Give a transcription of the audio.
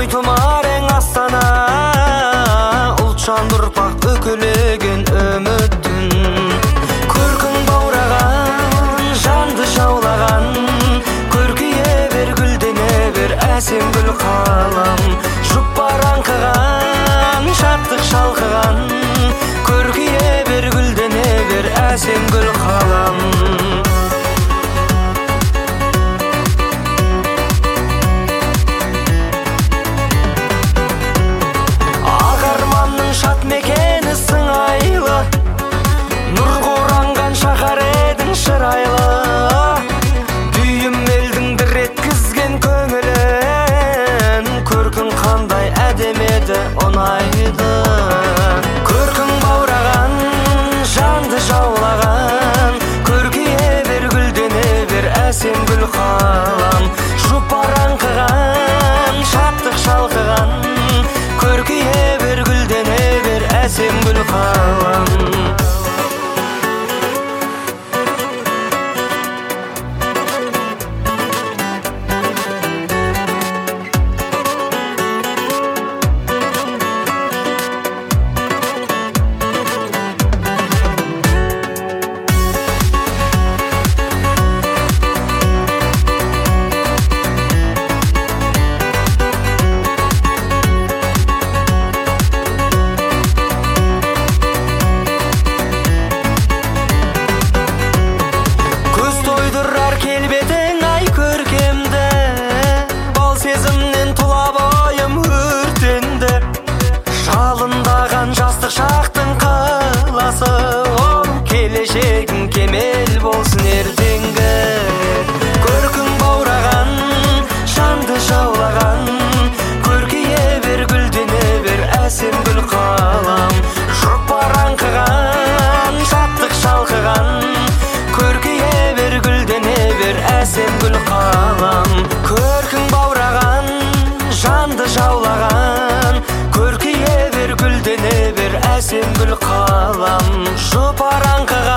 тұмарең астана, ұлтжан ұрпақ өкілеген үміттің. Көркің баураған, жанды жаулаған, көркейе бер, гүлдене бер, әсем гүл қалам. Жұпар аңқыған, шаттық шалқыған, көркейе бер, гүлдене бер, әсем гүл қалам. Шат мекені сыңайлы, нұрға оранған шаһар едің шырайлы. Дүйім елдің дір еткізген көңілін, көркің қандай әдем еді, ұнайды. Көркің баураған, жанды жаулаған, көркейе бер, гүлдене бер, әсем гүл қалам. Жұпар аңқыған, шаттық шалқыған, көркейе бер, гүлдене бер, әсем гүл қалам. Келбетің ай көркемді, бал сезімнен тұла бойым өртенді. Жалындаған жастық шақтың қаласы, келешегің кемел болсын ертеңгі. Көркің баураған, жанды жаулаған, көркейе бер, гүлдене бер, әсем гүл қалам. Жұпар аңқыған, шаттық шалқыған, көркейе бер, гүлдене бер, әсем гүл қалам. Көркің баураған, жанды жаулаған, көркейе бер, гүлдене бер, әсем гүл қалам. Жұпар аңқыған,